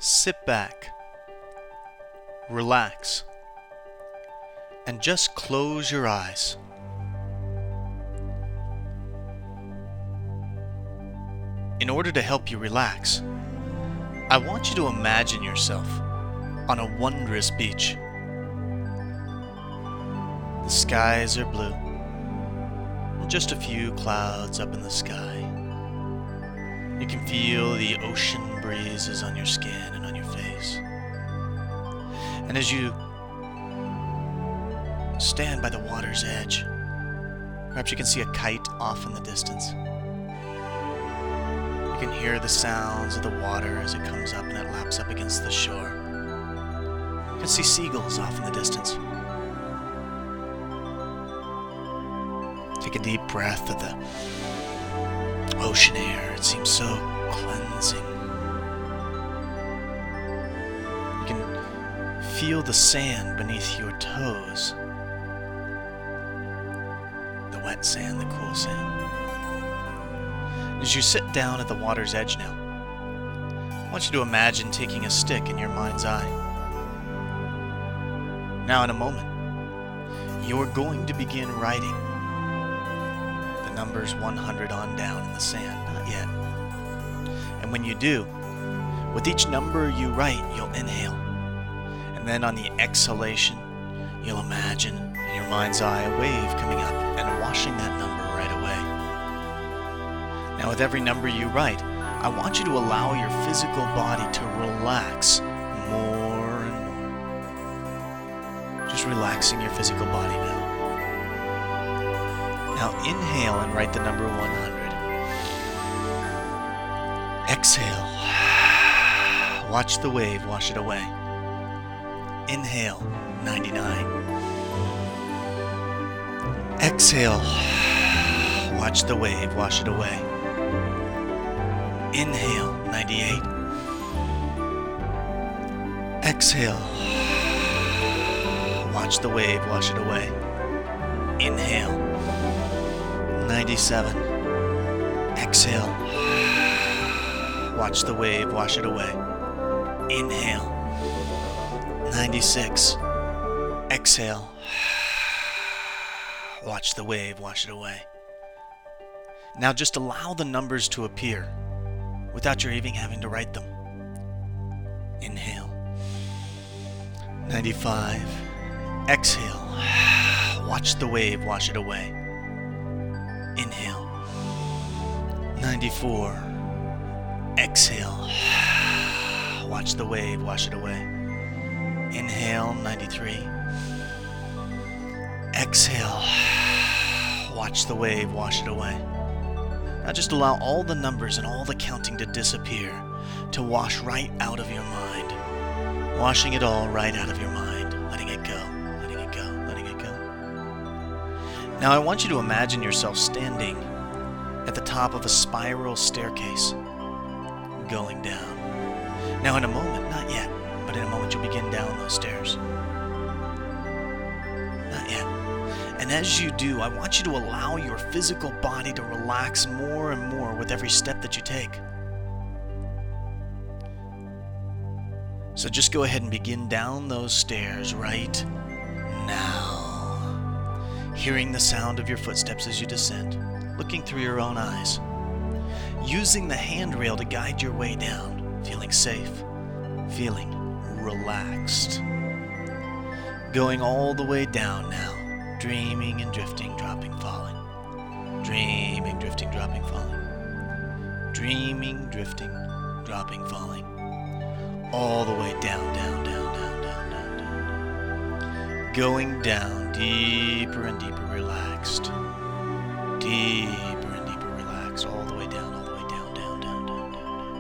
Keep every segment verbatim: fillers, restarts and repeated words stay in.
Sit back, relax, and just close your eyes. In order to help you relax, I want you to imagine yourself on a wondrous beach. The skies are blue, and just a few clouds up in the sky. You can feel the ocean breezes on your skin and on your face. And as you stand by the water's edge, perhaps you can see a kite off in the distance. You can hear the sounds of the water as it comes up and it laps up against the shore. You can see seagulls off in the distance. Take a deep breath of the ocean air. It seems so cleansing. You can feel the sand beneath your toes. The wet sand, the cool sand. As you sit down at the water's edge now, I want you to imagine taking a stick in your mind's eye. Now in a moment, you're going to begin writing the numbers one hundred on down in the sand. Not yet. And when you do, with each number you write, you'll inhale. And then on the exhalation, you'll imagine in your mind's eye a wave coming up and washing that number right away. Now with every number you write, I want you to allow your physical body to relax more and more. Just relaxing your physical body now. Now inhale and write the number one hundred. Exhale. Watch the wave wash it away. Inhale, ninety-nine. Exhale. Watch the wave wash it away. Inhale, ninety-eight. Exhale. Watch the wave wash it away. Inhale, ninety-seven. Exhale. Watch the wave wash it away. Inhale, ninety-six. Exhale. Watch the wave wash it away. Now just allow the numbers to appear without your even having to write them. Inhale, ninety-five. Exhale. Watch the wave wash it away. Inhale, ninety-four. Exhale. Watch the wave wash it away. Inhale, ninety-three. Exhale. Watch the wave wash it away. Now just allow all the numbers and all the counting to disappear, to wash right out of your mind. Washing it all right out of your mind. Letting it go, letting it go, letting it go. Now I want you to imagine yourself standing at the top of a spiral staircase, going down. Now in a moment, not yet, but in a moment you'll begin down those stairs. Not yet. And as you do, I want you to allow your physical body to relax more and more with every step that you take. So just go ahead and begin down those stairs right now. Hearing the sound of your footsteps as you descend, looking through your own eyes, using the handrail to guide your way down, feeling safe, feeling relaxed. Going all the way down now. Dreaming and drifting, dropping, falling. Dreaming, drifting, dropping, falling. Dreaming, drifting, dropping, falling. All the way down, down, down, down, down, down, down. Going down, deeper and deeper relaxed. Deeper and deeper relaxed. All the way down, all the way down, down, down, down, down,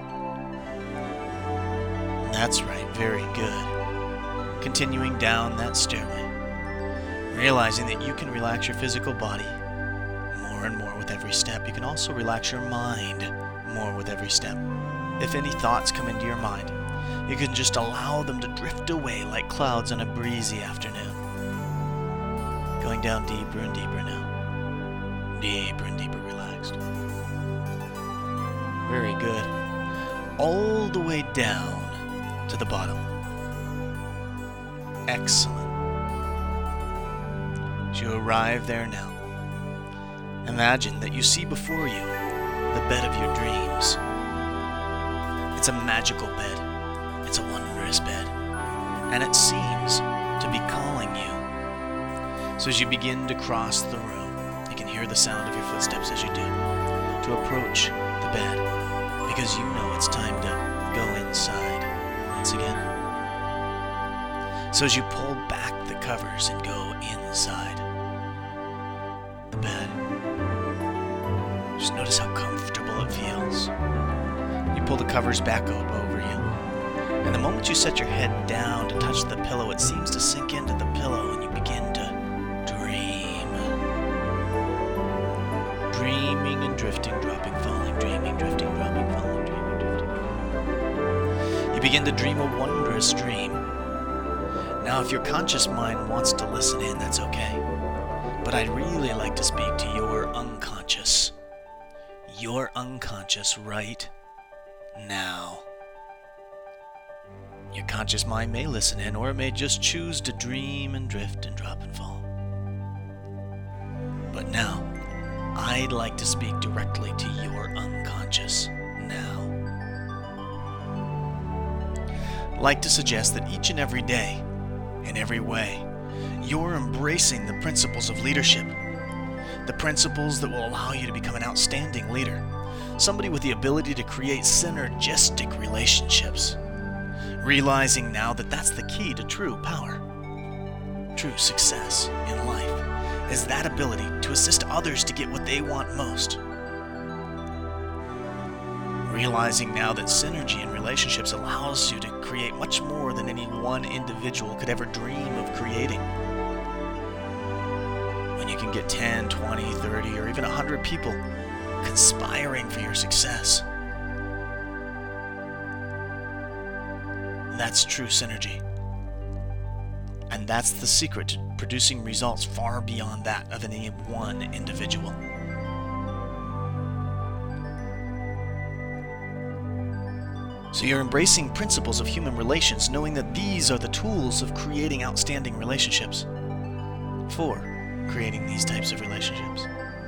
down. That's right, very good. Continuing down that stairway. Realizing that you can relax your physical body more and more with every step. You can also relax your mind more with every step. If any thoughts come into your mind, you can just allow them to drift away like clouds on a breezy afternoon. Going down deeper and deeper now. Deeper and deeper relaxed. Very good. All the way down to the bottom. Excellent. As you arrive there now, imagine that you see before you the bed of your dreams. It's a magical bed. It's a wondrous bed. And it seems to be calling you. So as you begin to cross the room, you can hear the sound of your footsteps as you do, to approach the bed, because you know it's time to go inside once again. So as you pull back the covers and go inside the bed, just notice how comfortable it feels. You pull the covers back up over you, and the moment you set your head down to touch the pillow, it seems to sink into the pillow and you begin to dream. Dreaming and drifting, dropping, falling, dreaming, drifting, dropping, falling, dreaming, drifting. You begin to dream a wondrous dream. Now, if your conscious mind wants to listen in, that's okay. But I'd really like to speak to your unconscious. Your unconscious right now. Your conscious mind may listen in, or it may just choose to dream and drift and drop and fall. But now, I'd like to speak directly to your unconscious now. I'd like to suggest that each and every day, in every way, you're embracing the principles of leadership. The principles that will allow you to become an outstanding leader. Somebody with the ability to create synergistic relationships. Realizing now that that's the key to true power. True success in life is that ability to assist others to get what they want most. Realizing now that synergy in relationships allows you to create much more than any one individual could ever dream of creating. When you can get ten, twenty, thirty, or even one hundred people conspiring for your success. That's true synergy. And that's the secret to producing results far beyond that of any one individual. So you're embracing principles of human relations, knowing that these are the tools of creating outstanding relationships. For creating these types of relationships.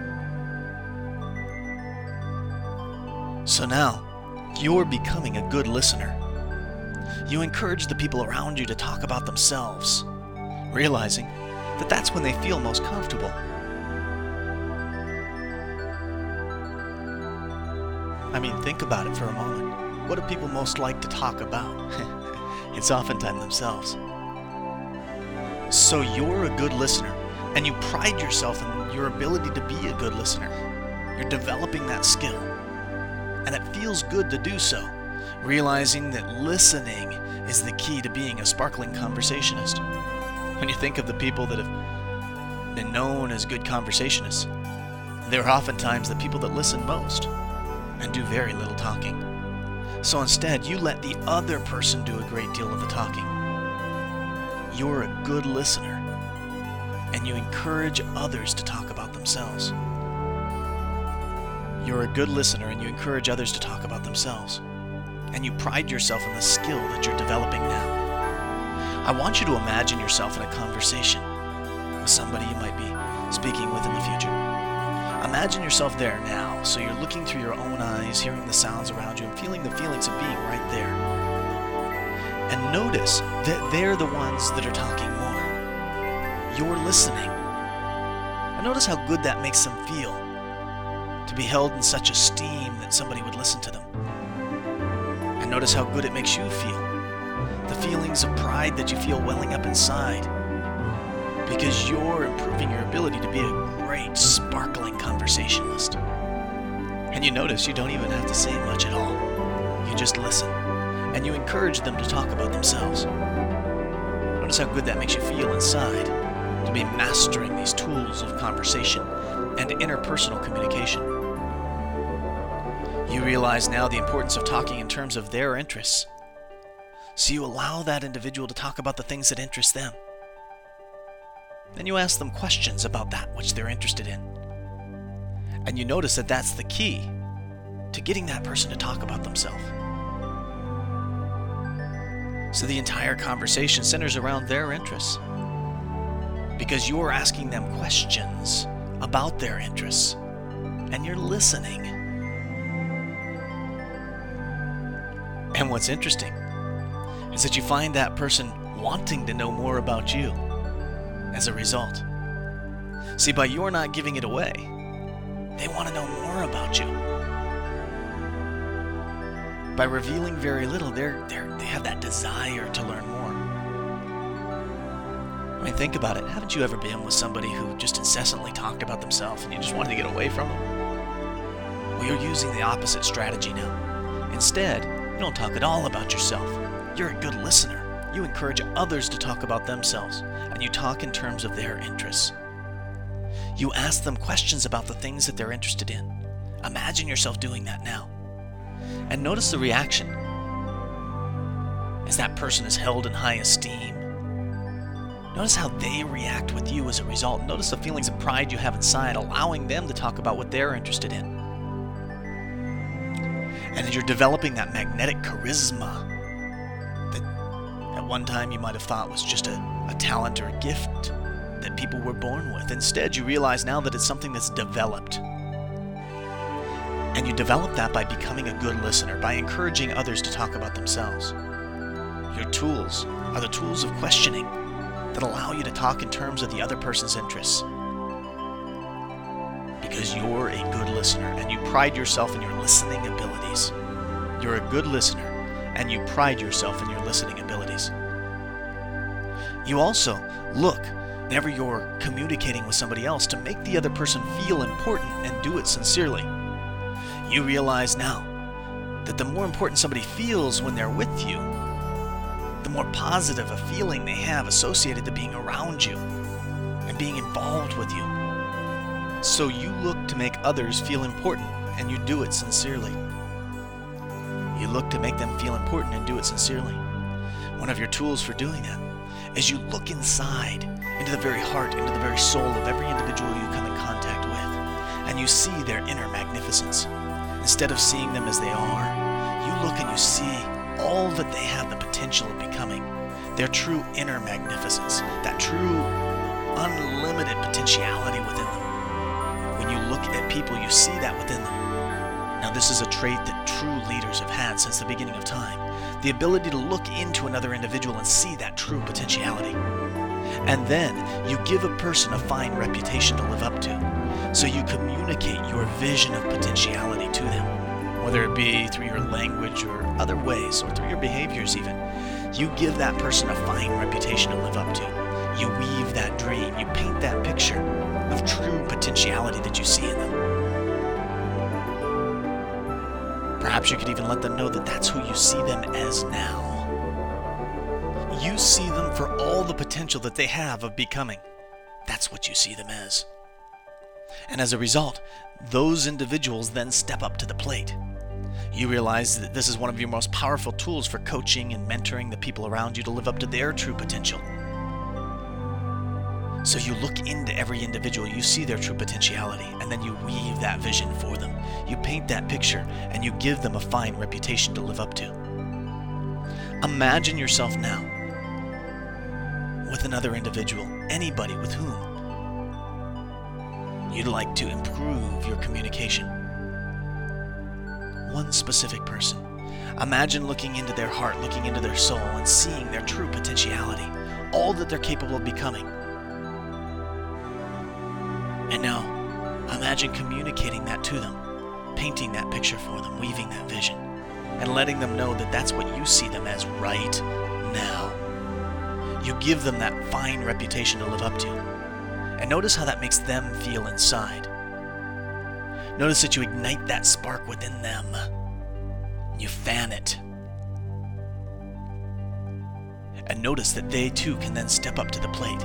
So now, you're becoming a good listener. You encourage the people around you to talk about themselves, realizing that that's when they feel most comfortable. I mean, think about it for a moment. What do people most like to talk about? It's oftentimes themselves. So you're a good listener, and you pride yourself in your ability to be a good listener. You're developing that skill, and it feels good to do so, realizing that listening is the key to being a sparkling conversationist. When you think of the people that have been known as good conversationists, they're oftentimes the people that listen most and do very little talking. So instead, you let the other person do a great deal of the talking. You're a good listener, and you encourage others to talk about themselves. You're a good listener, and you encourage others to talk about themselves. And you pride yourself in the skill that you're developing now. I want you to imagine yourself in a conversation with somebody you might be speaking with in the future. Imagine yourself there now, so you're looking through your own eyes, hearing the sounds around you, and feeling the feelings of being right there. And notice that they're the ones that are talking more. You're listening. And notice how good that makes them feel, to be held in such esteem that somebody would listen to them. And notice how good it makes you feel. The feelings of pride that you feel welling up inside, because you're improving your ability to be a great, sparkling conversationalist. And you notice you don't even have to say much at all. You just listen, and you encourage them to talk about themselves. Notice how good that makes you feel inside, to be mastering these tools of conversation and interpersonal communication. You realize now the importance of talking in terms of their interests. So you allow that individual to talk about the things that interest them. Then you ask them questions about that which they're interested in. And you notice that that's the key to getting that person to talk about themselves. So the entire conversation centers around their interests, because you're asking them questions about their interests, and you're listening. And what's interesting is that you find that person wanting to know more about you as a result. See, by your not giving it away, they want to know more about you. By revealing very little, they're, they're, they have that desire to learn more. I mean, think about it. Haven't you ever been with somebody who just incessantly talked about themselves and you just wanted to get away from them? Well, you're using the opposite strategy now. Instead, you don't talk at all about yourself. You're a good listener. You encourage others to talk about themselves, and you talk in terms of their interests. You ask them questions about the things that they're interested in. Imagine yourself doing that now. And notice the reaction as that person is held in high esteem. Notice how they react with you as a result. Notice the feelings of pride you have inside, allowing them to talk about what they're interested in. And you're developing that magnetic charisma that at one time you might have thought was just a, a talent or a gift that people were born with. Instead, you realize now that it's something that's developed. And you develop that by becoming a good listener, by encouraging others to talk about themselves. Your tools are the tools of questioning that allow you to talk in terms of the other person's interests. Because you're a good listener and you pride yourself in your listening abilities. You're a good listener and you pride yourself in your listening abilities. You also look, whenever you're communicating with somebody else, to make the other person feel important and do it sincerely. You realize now that the more important somebody feels when they're with you, the more positive a feeling they have associated to being around you and being involved with you. So you look to make others feel important, and you do it sincerely. You look to make them feel important and do it sincerely. One of your tools for doing that is you look inside, into the very heart, into the very soul of every individual you come in contact with, and you see their inner magnificence. Instead of seeing them as they are, you look and you see all that they have the potential of becoming, their true inner magnificence, that true unlimited potentiality within them. When you look at people, you see that within them. Now, this is a trait that true leaders have had since the beginning of time, the ability to look into another individual and see that true potentiality. And then you give a person a fine reputation to live up to. So you communicate your vision of potentiality to them, whether it be through your language or other ways, or through your behaviors even. You give that person a fine reputation to live up to. You weave that dream, you paint that picture of true potentiality that you see in them. Perhaps you could even let them know that that's who you see them as now. You see them for all the potential that they have of becoming. That's what you see them as. And as a result, those individuals then step up to the plate. You realize that this is one of your most powerful tools for coaching and mentoring the people around you to live up to their true potential. So you look into every individual, you see their true potentiality, and then you weave that vision for them. You paint that picture, and you give them a fine reputation to live up to. Imagine yourself now with another individual, anybody with whom you'd like to improve your communication. One specific person. Imagine looking into their heart, looking into their soul, and seeing their true potentiality, all that they're capable of becoming. And now, imagine communicating that to them, painting that picture for them, weaving that vision, and letting them know that that's what you see them as right now. You give them that fine reputation to live up to. And notice how that makes them feel inside. Notice that you ignite that spark within them. You fan it. And notice that they too can then step up to the plate.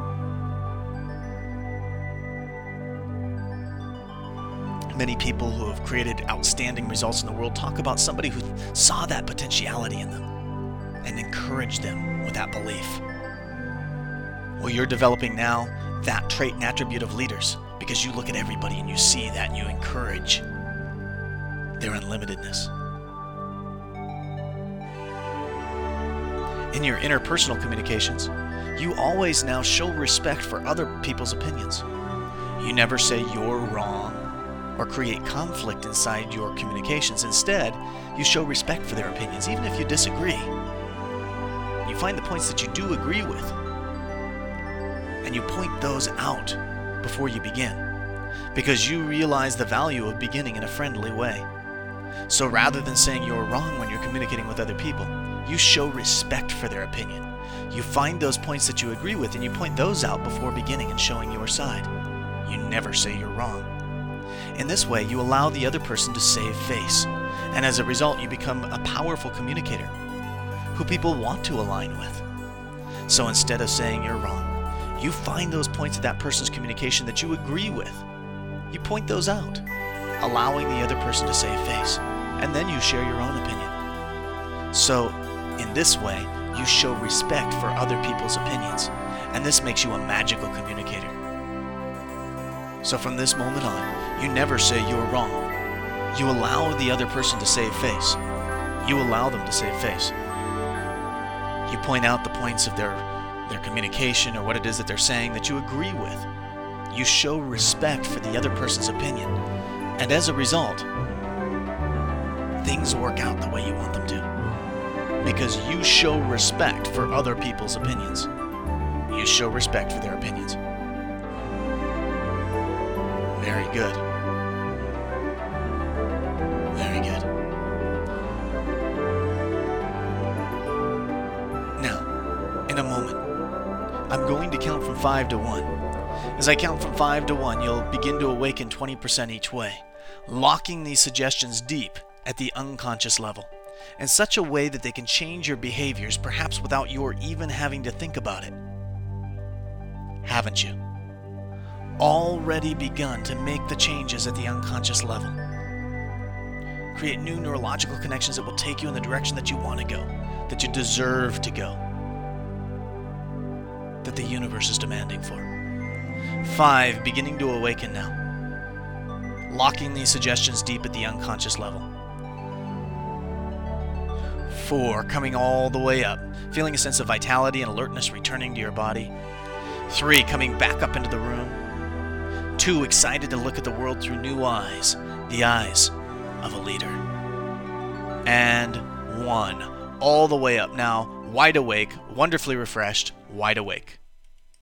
Many people who have created outstanding results in the world talk about somebody who saw that potentiality in them and encouraged them with that belief. Well, you're developing now that trait and attribute of leaders because you look at everybody and you see that and you encourage their unlimitedness. In your interpersonal communications, you always now show respect for other people's opinions. You never say you're wrong or create conflict inside your communications. Instead, you show respect for their opinions, even if you disagree. You find the points that you do agree with, and you point those out before you begin, because you realize the value of beginning in a friendly way. So rather than saying you're wrong when you're communicating with other people, you show respect for their opinion. You find those points that you agree with and you point those out before beginning and showing your side. You never say you're wrong. In this way, you allow the other person to save face, and as a result, you become a powerful communicator who people want to align with. So instead of saying you're wrong, you find those points of that person's communication that you agree with. You point those out, allowing the other person to save face, and then you share your own opinion. So, in this way, you show respect for other people's opinions, and this makes you a magical communicator. So from this moment on, you never say you're wrong. You allow the other person to save face. You allow them to save face. You point out the points of their, their communication or what it is that they're saying that you agree with. You show respect for the other person's opinion, and as a result, things work out the way you want them to. Because you show respect for other people's opinions. You show respect for their opinions. Very good. Very good. Now, in a moment, I'm going to count from five to one. As I count from five to one, you'll begin to awaken twenty percent each way, locking these suggestions deep at the unconscious level, in such a way that they can change your behaviors, perhaps without your even having to think about it. Haven't you already begun to make the changes at the unconscious level? Create new neurological connections that will take you in the direction that you want to go, that you deserve to go, that the universe is demanding for. Five, beginning to awaken now, locking these suggestions deep at the unconscious level. Four, coming all the way up, feeling a sense of vitality and alertness returning to your body. Three, coming back up into the room. Two, excited to look at the world through new eyes, the eyes of a leader. And one, all the way up now, wide awake, wonderfully refreshed, wide awake.